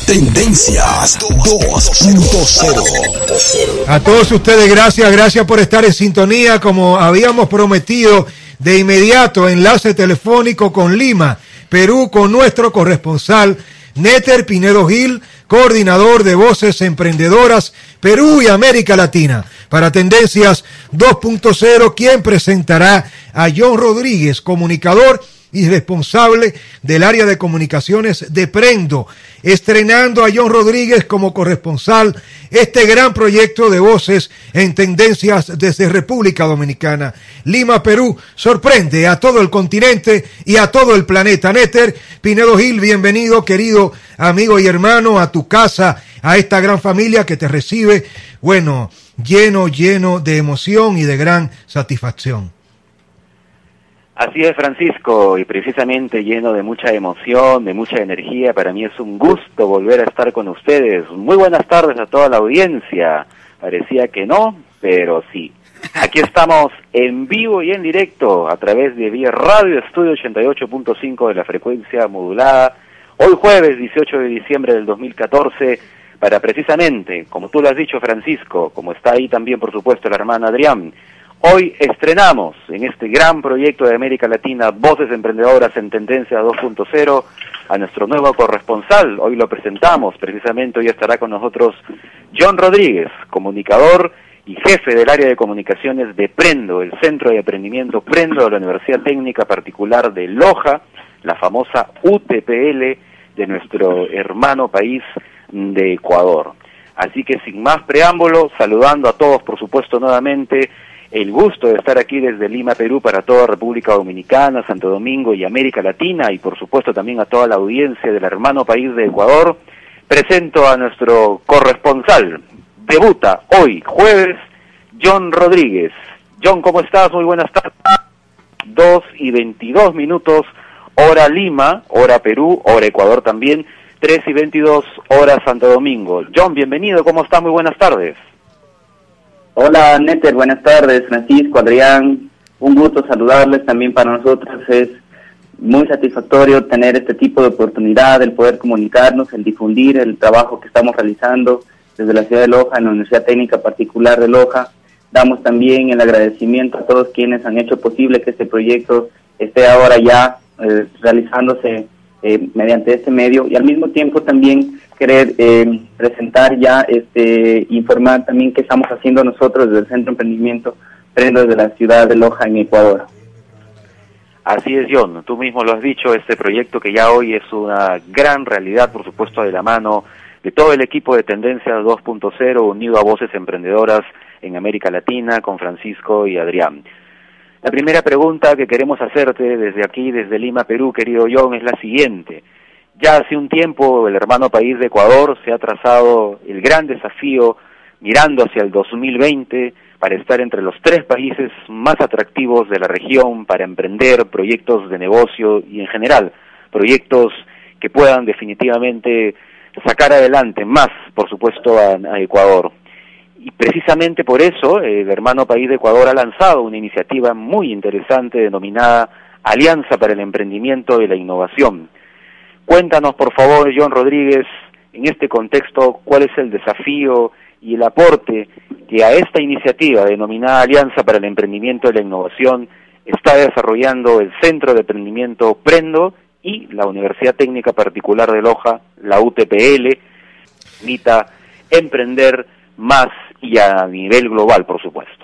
Tendencias 2.0. A todos ustedes, gracias por estar en sintonía. Como habíamos prometido, de inmediato enlace telefónico con Lima, Perú, con nuestro corresponsal Néter Pinedo Gil, coordinador de Voces Emprendedoras Perú y América Latina. Para Tendencias 2.0, quien presentará a John Rodríguez, comunicador y responsable del área de comunicaciones de Prendo, estrenando a John Rodríguez como corresponsal este gran proyecto de voces en tendencias desde República Dominicana. Lima, Perú, sorprende a todo el continente y a todo el planeta. Néter Pinedo Gil, bienvenido, querido amigo y hermano, a tu casa, a esta gran familia que te recibe, bueno, lleno de emoción y de gran satisfacción. Así es, Francisco, y precisamente lleno de mucha emoción, de mucha energía. Para mí es un gusto volver a estar con ustedes. Muy buenas tardes a toda la audiencia. Parecía que no, pero sí. Aquí estamos en vivo y en directo a través de vía Radio Estudio 88.5 de la frecuencia modulada. Hoy jueves 18 de diciembre del 2014, para precisamente, como tú lo has dicho, Francisco, como está ahí también, por supuesto, la hermana Adrián, hoy estrenamos en este gran proyecto de América Latina, Voces Emprendedoras en Tendencia 2.0, a nuestro nuevo corresponsal. Hoy lo presentamos, precisamente hoy estará con nosotros John Rodríguez, comunicador y jefe del área de comunicaciones de Prendo, el Centro de Emprendimiento Prendo de la Universidad Técnica Particular de Loja, la famosa UTPL de nuestro hermano país de Ecuador. Así que sin más preámbulo, saludando a todos, por supuesto, nuevamente, el gusto de estar aquí desde Lima, Perú, para toda República Dominicana, Santo Domingo y América Latina, y por supuesto también a toda la audiencia del hermano país de Ecuador. Presento a nuestro corresponsal. Debuta hoy, jueves, John Rodríguez. John, ¿cómo estás? Muy buenas tardes. 2:22, hora Lima, hora Perú, hora Ecuador también, 3:22, hora Santo Domingo. John, bienvenido, ¿cómo estás? Muy buenas tardes. Hola, Néter, buenas tardes, Francisco, Adrián, un gusto saludarles. También para nosotros es muy satisfactorio tener este tipo de oportunidad, el poder comunicarnos, el difundir el trabajo que estamos realizando desde la ciudad de Loja, en la Universidad Técnica Particular de Loja. Damos también el agradecimiento a todos quienes han hecho posible que este proyecto esté ahora ya realizándose mediante este medio, y al mismo tiempo también querer presentar ya, informar también qué estamos haciendo nosotros desde el Centro de Emprendimiento Prendo desde la ciudad de Loja, en Ecuador. Así es, John, tú mismo lo has dicho, este proyecto que ya hoy es una gran realidad, por supuesto, de la mano de todo el equipo de Tendencias 2.0, unido a Voces Emprendedoras en América Latina, con Francisco y Adrián. La primera pregunta que queremos hacerte desde aquí, desde Lima, Perú, querido John, es la siguiente. Ya hace un tiempo el hermano país de Ecuador se ha trazado el gran desafío mirando hacia el 2020 para estar entre los 3 países más atractivos de la región para emprender proyectos de negocio y en general proyectos que puedan definitivamente sacar adelante más, por supuesto, a Ecuador. Y precisamente por eso el hermano país de Ecuador ha lanzado una iniciativa muy interesante denominada Alianza para el Emprendimiento y la Innovación. Cuéntanos, por favor, John Rodríguez, en este contexto, cuál es el desafío y el aporte que a esta iniciativa denominada Alianza para el Emprendimiento y la Innovación está desarrollando el Centro de Emprendimiento Prendo y la Universidad Técnica Particular de Loja, la UTPL, invita a emprender más y a nivel global, por supuesto.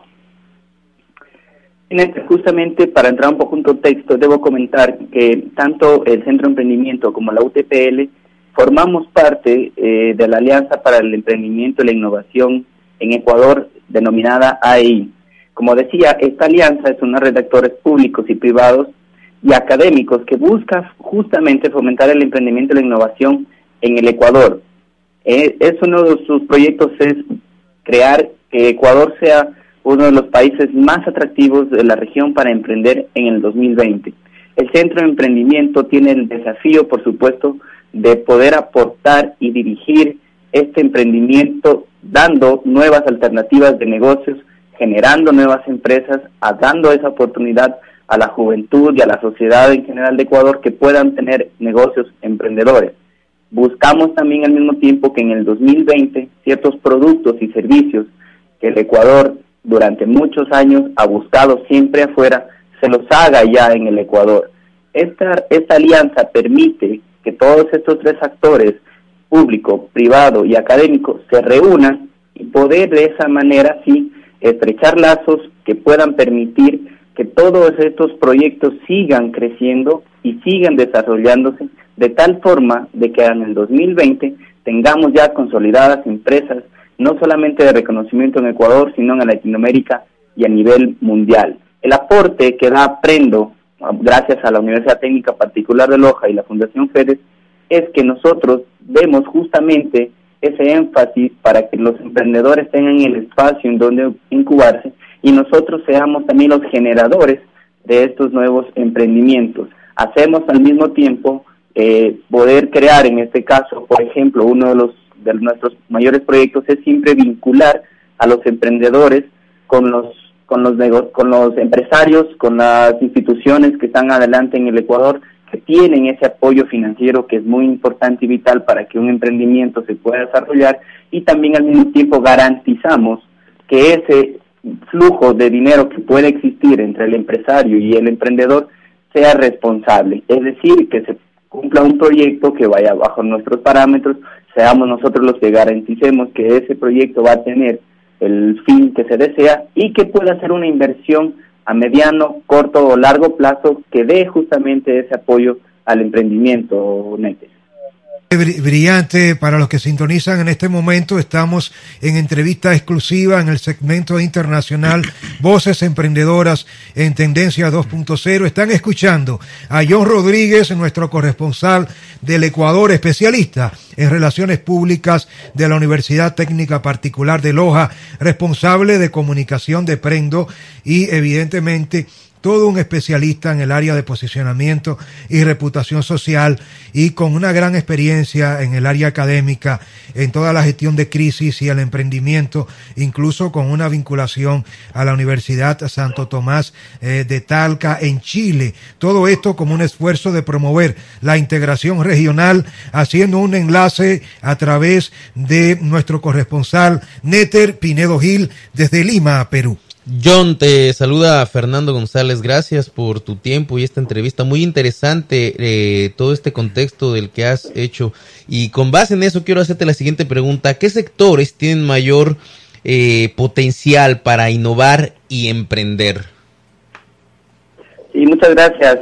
Justamente para entrar un poco en contexto, debo comentar que tanto el Centro de Emprendimiento como la UTPL formamos parte de la Alianza para el Emprendimiento y la Innovación en Ecuador, denominada AEI. Como decía, esta alianza es una red de actores públicos y privados y académicos que busca justamente fomentar el emprendimiento y la innovación en el Ecuador. Es uno de sus proyectos es crear que Ecuador sea uno de los países más atractivos de la región para emprender en el 2020. El Centro de Emprendimiento tiene el desafío, por supuesto, de poder aportar y dirigir este emprendimiento, dando nuevas alternativas de negocios, generando nuevas empresas, dando esa oportunidad a la juventud y a la sociedad en general de Ecuador que puedan tener negocios emprendedores. Buscamos también al mismo tiempo que en el 2020 ciertos productos y servicios que el Ecuador durante muchos años ha buscado siempre afuera, se los haga ya en el Ecuador. Esta alianza permite que todos estos tres actores, público, privado y académico, se reúnan y poder de esa manera sí estrechar lazos que puedan permitir que todos estos proyectos sigan creciendo y sigan desarrollándose de tal forma de que en el 2020 tengamos ya consolidadas empresas, no solamente de reconocimiento en Ecuador, sino en Latinoamérica y a nivel mundial. El aporte que da Prendo, gracias a la Universidad Técnica Particular de Loja y la Fundación FEDES, es que nosotros vemos justamente ese énfasis para que los emprendedores tengan el espacio en donde incubarse y nosotros seamos también los generadores de estos nuevos emprendimientos. Hacemos al mismo tiempo poder crear, en este caso, por ejemplo, uno de nuestros mayores proyectos es siempre vincular a los emprendedores con los empresarios, con las instituciones que están adelante en el Ecuador, que tienen ese apoyo financiero que es muy importante y vital para que un emprendimiento se pueda desarrollar, y también al mismo tiempo garantizamos que ese flujo de dinero que puede existir entre el empresario y el emprendedor sea responsable, es decir, que se cumpla un proyecto que vaya bajo nuestros parámetros, seamos nosotros los que garanticemos que ese proyecto va a tener el fin que se desea y que pueda ser una inversión a mediano, corto o largo plazo que dé justamente ese apoyo al emprendimiento, Netes. Brillante. Para los que sintonizan en este momento, estamos en entrevista exclusiva en el segmento internacional Voces Emprendedoras en Tendencia 2.0. Están escuchando a John Rodríguez, nuestro corresponsal del Ecuador, especialista en relaciones públicas de la Universidad Técnica Particular de Loja, responsable de comunicación de Prendo y evidentemente todo un especialista en el área de posicionamiento y reputación social y con una gran experiencia en el área académica, en toda la gestión de crisis y el emprendimiento, incluso con una vinculación a la Universidad Santo Tomás de Talca en Chile. Todo esto como un esfuerzo de promover la integración regional, haciendo un enlace a través de nuestro corresponsal Néter Pinedo Gil desde Lima, Perú. John, te saluda Fernando González, gracias por tu tiempo y esta entrevista muy interesante, todo este contexto del que has hecho, y con base en eso quiero hacerte la siguiente pregunta: ¿qué sectores tienen mayor potencial para innovar y emprender? Sí, muchas gracias.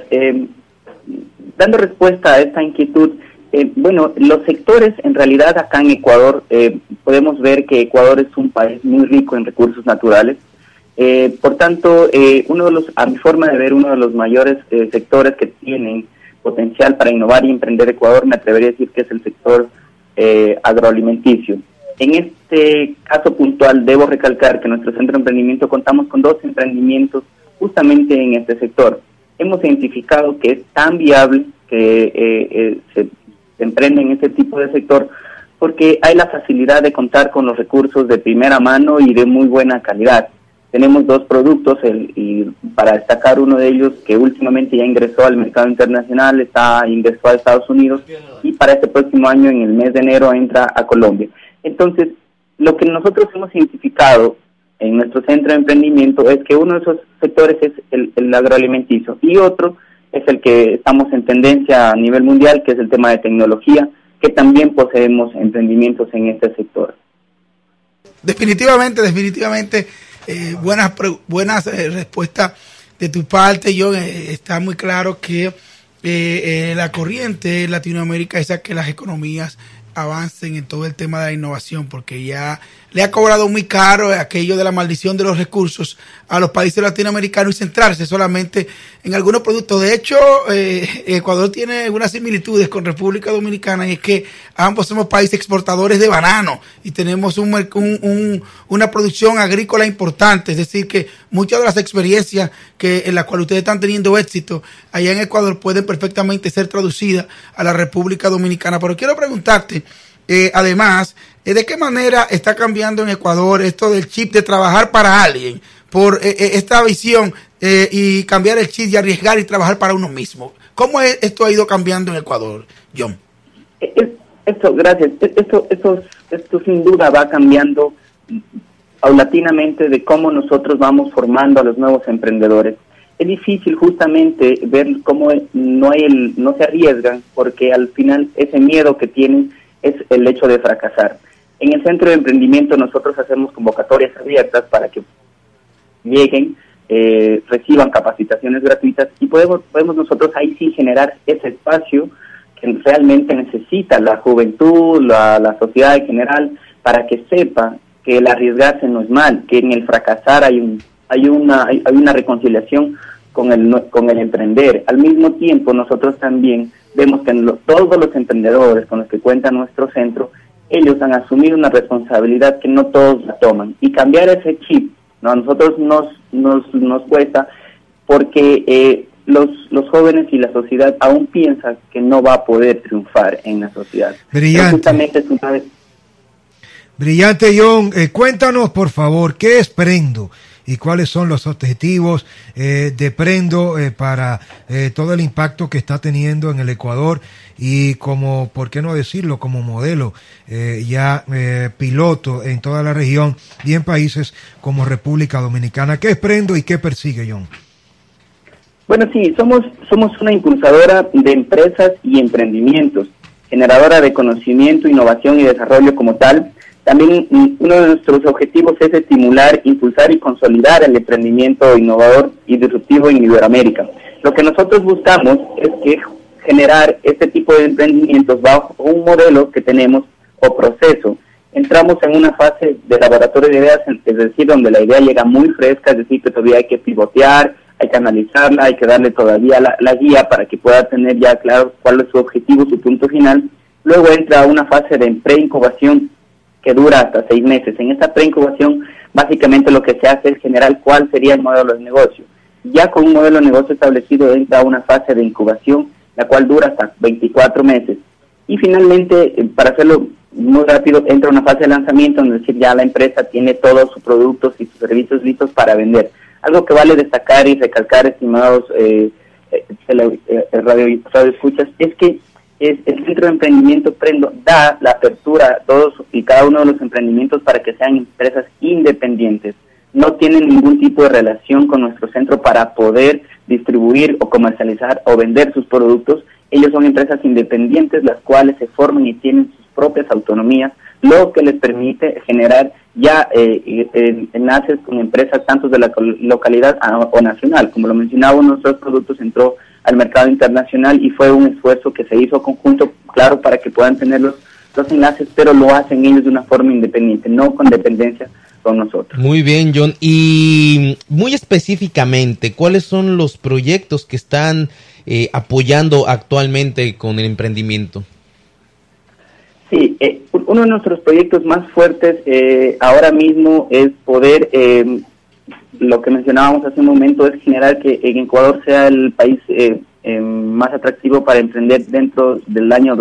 Dando respuesta a esta inquietud, bueno, los sectores en realidad acá en Ecuador, podemos ver que Ecuador es un país muy rico en recursos naturales. Por tanto, a mi forma de ver, uno de los mayores sectores que tienen potencial para innovar y emprender Ecuador, me atrevería a decir que es el sector agroalimenticio. En este caso puntual, debo recalcar que en nuestro centro de emprendimiento contamos con 2 emprendimientos justamente en este sector. Hemos identificado que es tan viable que se emprende en este tipo de sector porque hay la facilidad de contar con los recursos de primera mano y de muy buena calidad. Tenemos 2 productos y para destacar uno de ellos que últimamente ya ingresó al mercado internacional, ingresó a Estados Unidos y para este próximo año, en el mes de enero, entra a Colombia. Entonces, lo que nosotros hemos identificado en nuestro centro de emprendimiento es que uno de esos sectores es el agroalimenticio y otro es el que estamos en tendencia a nivel mundial, que es el tema de tecnología, que también poseemos emprendimientos en este sector. Definitivamente. Buenas respuestas de tu parte, John. Está muy claro que la corriente de Latinoamérica es a que las economías avancen en todo el tema de la innovación, porque ya le ha cobrado muy caro aquello de la maldición de los recursos a los países latinoamericanos y centrarse solamente en algunos productos. De hecho, Ecuador tiene unas similitudes con República Dominicana, y es que ambos somos países exportadores de banano y tenemos una producción agrícola importante. Es decir, que muchas de las experiencias en las cuales ustedes están teniendo éxito allá en Ecuador pueden perfectamente ser traducidas a la República Dominicana. Pero quiero preguntarte, además, ¿de qué manera está cambiando en Ecuador esto del chip de trabajar para alguien por esta visión y cambiar el chip y arriesgar y trabajar para uno mismo? ¿Cómo esto ha ido cambiando en Ecuador, John? Gracias. Esto sin duda va cambiando paulatinamente de cómo nosotros vamos formando a los nuevos emprendedores. Es difícil justamente ver cómo no se arriesgan, porque al final ese miedo que tienen es el hecho de fracasar. En el Centro de Emprendimiento nosotros hacemos convocatorias abiertas para que lleguen, reciban capacitaciones gratuitas y podemos nosotros ahí sí generar ese espacio que realmente necesita la juventud, la sociedad en general, para que sepa que el arriesgarse no es mal, que en el fracasar hay una reconciliación con el emprender. Al mismo tiempo, nosotros también vemos que todos los emprendedores con los que cuenta nuestro centro, ellos han asumido una responsabilidad que no todos la toman. Y cambiar ese chip, ¿no? A nosotros nos cuesta porque los jóvenes y la sociedad aún piensan que no va a poder triunfar en la sociedad. Brillante. Justamente es una vez. Brillante, John. Cuéntanos, por favor, ¿qué es Prendo? ¿Y cuáles son los objetivos de Prendo para todo el impacto que está teniendo en el Ecuador y como, por qué no decirlo, como modelo piloto en toda la región y en países como República Dominicana? ¿Qué es Prendo y qué persigue, John? Bueno, sí, somos una impulsadora de empresas y emprendimientos, generadora de conocimiento, innovación y desarrollo como tal. También uno de nuestros objetivos es estimular, impulsar y consolidar el emprendimiento innovador y disruptivo en Iberoamérica. Lo que nosotros buscamos es que generar este tipo de emprendimientos bajo un modelo que tenemos o proceso. Entramos en una fase de laboratorio de ideas, es decir, donde la idea llega muy fresca, es decir, que todavía hay que pivotear, hay que analizarla, hay que darle todavía la guía para que pueda tener ya claro cuál es su objetivo, su punto final. Luego entra una fase de preincubación que dura hasta 6 meses. En esta preincubación, básicamente lo que se hace es generar cuál sería el modelo de negocio. Ya con un modelo de negocio establecido entra una fase de incubación, la cual dura hasta 24 meses. Y finalmente, para hacerlo muy rápido, entra una fase de lanzamiento, es decir, ya la empresa tiene todos sus productos y sus servicios listos para vender. Algo que vale destacar y recalcar, estimados radio escuchas, es que el Centro de Emprendimiento Prendo da la apertura a todos y cada uno de los emprendimientos para que sean empresas independientes. No tienen ningún tipo de relación con nuestro centro para poder distribuir o comercializar o vender sus productos. Ellos son empresas independientes, las cuales se forman y tienen sus propias autonomías, lo que les permite generar ya enlaces con empresas tanto de la localidad o nacional. Como lo mencionaba, nuestros productos entró al mercado internacional y fue un esfuerzo que se hizo conjunto, claro, para que puedan tener los enlaces, pero lo hacen ellos de una forma independiente, no con dependencia con nosotros. Muy bien, John. Y muy específicamente, ¿cuáles son los proyectos que están apoyando actualmente con el emprendimiento? Sí, uno de nuestros proyectos más fuertes ahora mismo es poder, lo que mencionábamos hace un momento, es generar que en Ecuador sea el país más atractivo para emprender dentro del año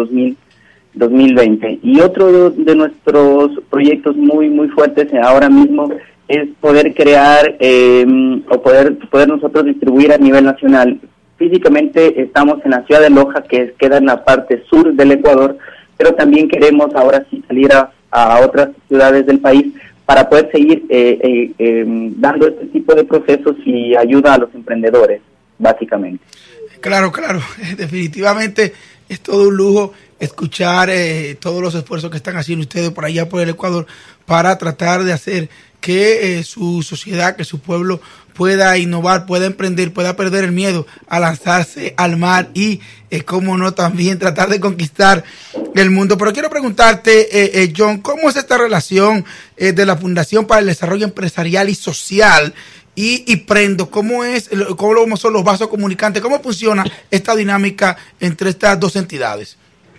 2020. Y otro de nuestros proyectos muy fuertes ahora mismo es poder crear o poder nosotros distribuir a nivel nacional. Físicamente estamos en la ciudad de Loja, que queda en la parte sur del Ecuador, pero también queremos ahora sí salir a otras ciudades del país para poder seguir dando este tipo de procesos y ayuda a los emprendedores, básicamente. Claro, definitivamente es todo un lujo escuchar todos los esfuerzos que están haciendo ustedes por allá por el Ecuador para tratar de hacer que su sociedad, que su pueblo pueda innovar, pueda emprender, pueda perder el miedo a lanzarse al mar y, cómo no, también tratar de conquistar el mundo. Pero quiero preguntarte, John, ¿cómo es esta relación de la Fundación para el Desarrollo Empresarial y Social y Prendo? ¿Cómo son los vasos comunicantes? ¿Cómo funciona esta dinámica entre estas dos entidades?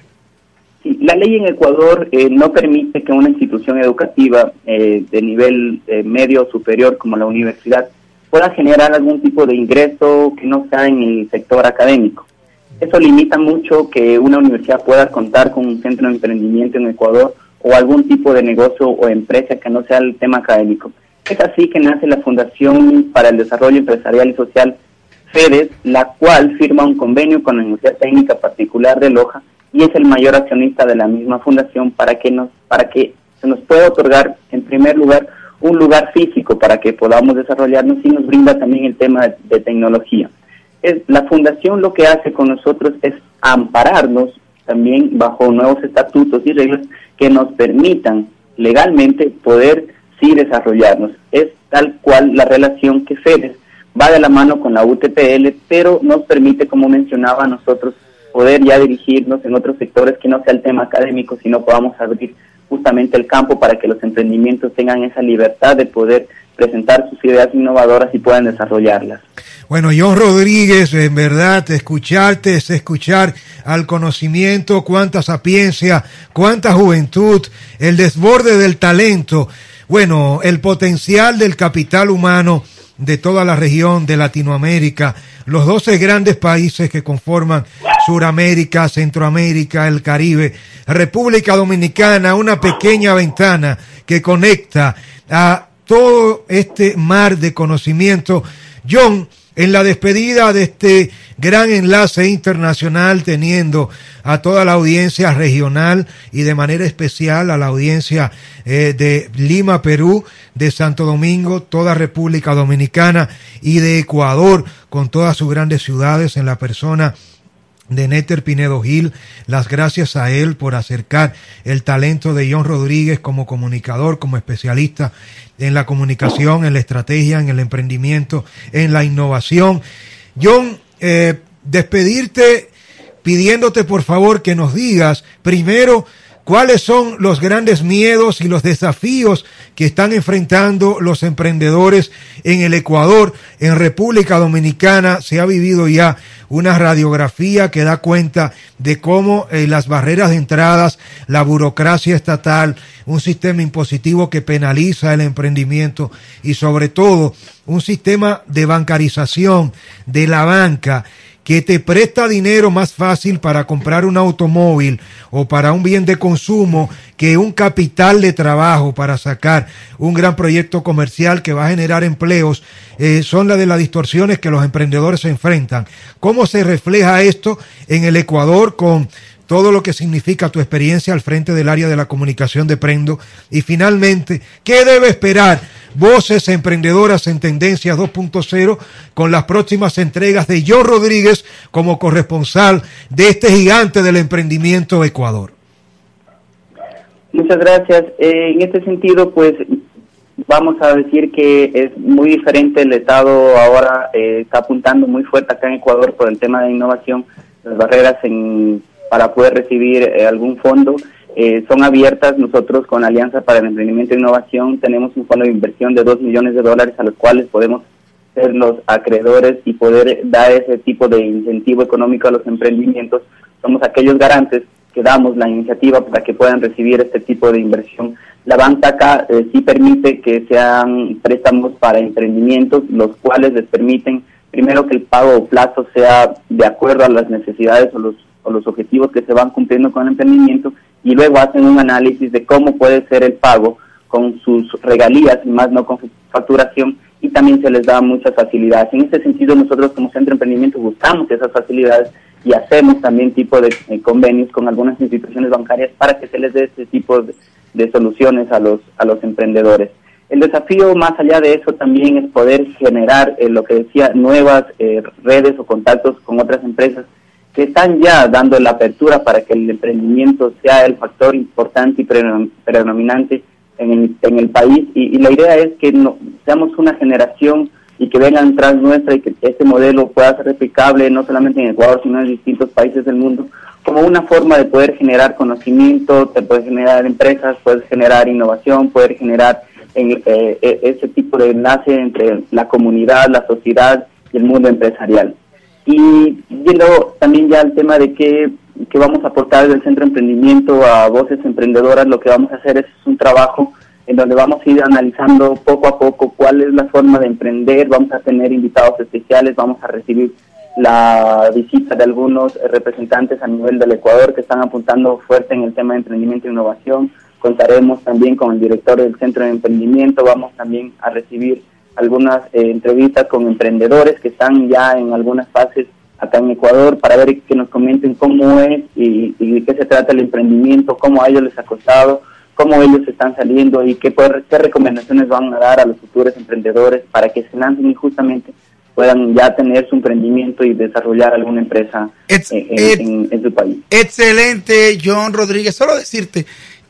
La ley en Ecuador no permite que una institución educativa de nivel medio o superior como la universidad pueda generar algún tipo de ingreso que no sea en el sector académico. Eso limita mucho que una universidad pueda contar con un centro de emprendimiento en Ecuador o algún tipo de negocio o empresa que no sea el tema académico. Es así que nace la Fundación para el Desarrollo Empresarial y Social, FEDES, la cual firma un convenio con la Universidad Técnica Particular de Loja y es el mayor accionista de la misma fundación para que se nos pueda otorgar, en primer lugar, un lugar físico para que podamos desarrollarnos, y nos brinda también el tema de tecnología. La fundación lo que hace con nosotros es ampararnos también bajo nuevos estatutos y reglas que nos permitan legalmente poder sí desarrollarnos. Es tal cual la relación que FEDES va de la mano con la UTPL, pero nos permite, como mencionaba, a nosotros poder ya dirigirnos en otros sectores que no sea el tema académico, sino podamos abrir justamente el campo para que los emprendimientos tengan esa libertad de poder presentar sus ideas innovadoras y puedan desarrollarlas. Bueno, John Rodríguez, en verdad, escucharte es escuchar al conocimiento, cuánta sapiencia, cuánta juventud, el desborde del talento, bueno, el potencial del capital humano de toda la región de Latinoamérica, los 12 grandes países que conforman Suramérica, Centroamérica, el Caribe, República Dominicana, una pequeña ventana que conecta a todo este mar de conocimiento. John, en la despedida de este gran enlace internacional, teniendo a toda la audiencia regional y de manera especial a la audiencia de Lima, Perú, de Santo Domingo, toda República Dominicana y de Ecuador, con todas sus grandes ciudades, en la persona de Néter Pinedo Gil, las gracias a él por acercar el talento de John Rodríguez como comunicador, como especialista en la comunicación, en la estrategia, en el emprendimiento, en la innovación. John, despedirte pidiéndote por favor que nos digas primero cuáles son los grandes miedos y los desafíos que están enfrentando los emprendedores en el Ecuador. En República Dominicana se ha vivido ya una radiografía que da cuenta de cómo las barreras de entradas, la burocracia estatal, un sistema impositivo que penaliza el emprendimiento y sobre todo un sistema de bancarización de la banca que te presta dinero más fácil para comprar un automóvil o para un bien de consumo que un capital de trabajo para sacar un gran proyecto comercial que va a generar empleos, son las de las distorsiones que los emprendedores se enfrentan. ¿Cómo se refleja esto en el Ecuador con todo lo que significa tu experiencia al frente del área de la comunicación de Prendo? Y finalmente, ¿qué debe esperar Voces Emprendedoras en Tendencias 2.0 con las próximas entregas de John Rodríguez como corresponsal de este gigante del emprendimiento Ecuador? Muchas gracias. En este sentido, pues vamos a decir que es muy diferente. El Estado ahora está apuntando muy fuerte acá en Ecuador por el tema de innovación. Las barreras para poder recibir algún fondo son abiertas. Nosotros con Alianza para el Emprendimiento e Innovación tenemos un fondo de inversión de $2 millones a los cuales podemos ser los acreedores y poder dar ese tipo de incentivo económico a los emprendimientos. Somos aquellos garantes que damos la iniciativa para que puedan recibir este tipo de inversión. La banca acá sí permite que sean préstamos para emprendimientos, los cuales les permiten primero que el pago o plazo sea de acuerdo a las necesidades o los objetivos que se van cumpliendo con el emprendimiento, y luego hacen un análisis de cómo puede ser el pago con sus regalías y más no con su facturación, y también se les da muchas facilidades. En este sentido, nosotros como Centro de Emprendimiento buscamos esas facilidades y hacemos también tipo de convenios con algunas instituciones bancarias para que se les dé este tipo de soluciones a los emprendedores. El desafío más allá de eso también es poder generar lo que decía, nuevas redes o contactos con otras empresas que están ya dando la apertura para que el emprendimiento sea el factor importante y predominante en el país, y la idea es que seamos una generación y que vengan tras nuestra y que este modelo pueda ser replicable no solamente en Ecuador sino en distintos países del mundo, como una forma de poder generar conocimiento, de poder generar empresas, poder generar innovación, poder generar ese tipo de enlace entre la comunidad, la sociedad y el mundo empresarial. Y yendo también ya al tema de qué vamos a aportar del Centro de Emprendimiento a Voces Emprendedoras, lo que vamos a hacer es un trabajo en donde vamos a ir analizando poco a poco cuál es la forma de emprender. Vamos a tener invitados especiales, vamos a recibir la visita de algunos representantes a nivel del Ecuador que están apuntando fuerte en el tema de emprendimiento e innovación. Contaremos también con el director del Centro de Emprendimiento, vamos también a recibir algunas entrevistas con emprendedores que están ya en algunas fases acá en Ecuador, para ver que nos comenten cómo es y de qué se trata el emprendimiento, cómo a ellos les ha costado, cómo ellos están saliendo y qué recomendaciones van a dar a los futuros emprendedores para que se lancen y justamente puedan ya tener su emprendimiento y desarrollar alguna empresa en su país. Excelente, John Rodríguez. Solo decirte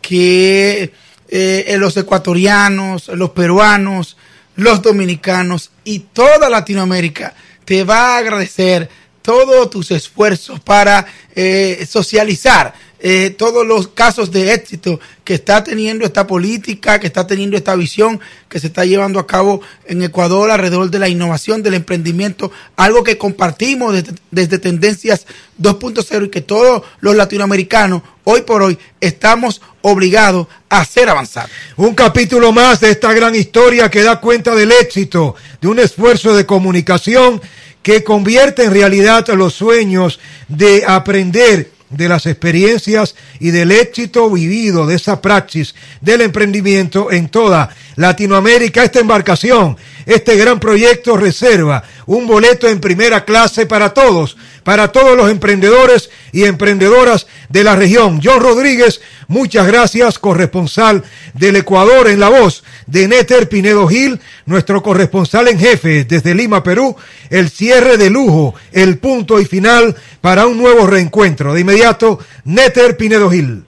que los ecuatorianos, los peruanos, los dominicanos y toda Latinoamérica te va a agradecer todos tus esfuerzos para socializar todos los casos de éxito que está teniendo esta política, que está teniendo esta visión que se está llevando a cabo en Ecuador alrededor de la innovación, del emprendimiento, algo que compartimos desde Tendencias 2.0 y que todos los latinoamericanos hoy por hoy estamos obligados a hacer avanzar. Un capítulo más de esta gran historia que da cuenta del éxito de un esfuerzo de comunicación que convierte en realidad los sueños de aprender de las experiencias y del éxito vivido de esa praxis del emprendimiento en toda Latinoamérica. Esta embarcación, este gran proyecto reserva un boleto en primera clase para todos los emprendedores y emprendedoras de la región. John Rodríguez, muchas gracias, corresponsal del Ecuador, en la voz de Néter Pinedo Gil, nuestro corresponsal en jefe desde Lima, Perú. El cierre de lujo, el punto y final para un nuevo reencuentro. De inmediato, Néter Pinedo Gil.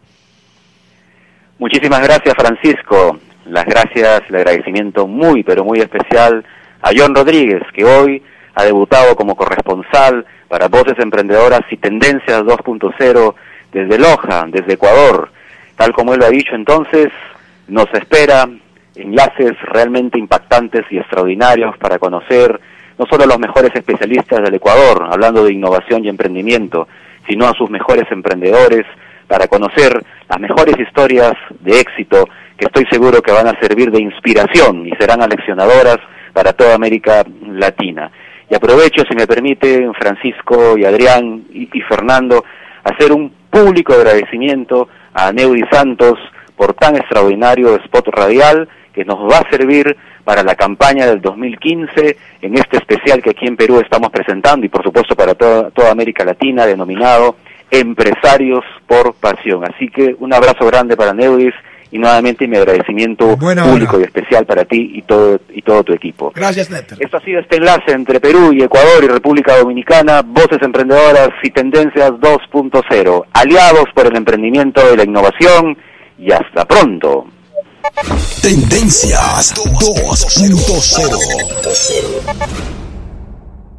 Muchísimas gracias, Francisco. Las gracias, el agradecimiento muy, pero muy especial a John Rodríguez, que hoy ha debutado como corresponsal para Voces Emprendedoras y Tendencias 2.0 desde Loja, desde Ecuador. Tal como él lo ha dicho, entonces, nos espera enlaces realmente impactantes y extraordinarios para conocer no solo a los mejores especialistas del Ecuador, hablando de innovación y emprendimiento, sino a sus mejores emprendedores, para conocer las mejores historias de éxito que estoy seguro que van a servir de inspiración y serán aleccionadoras para toda América Latina. Y aprovecho, si me permite, Francisco y Adrián y Fernando, hacer un público agradecimiento a Neudi Santos por tan extraordinario spot radial que nos va a servir para la campaña del 2015 en este especial que aquí en Perú estamos presentando y por supuesto para toda América Latina, denominado Empresarios por Pasión. Así que un abrazo grande para Neudis y nuevamente mi agradecimiento público y especial para ti y todo tu equipo. Gracias, Néter. Esto ha sido este enlace entre Perú y Ecuador y República Dominicana, Voces Emprendedoras y Tendencias 2.0, aliados por el emprendimiento y la innovación, y hasta pronto. Tendencias 2.0.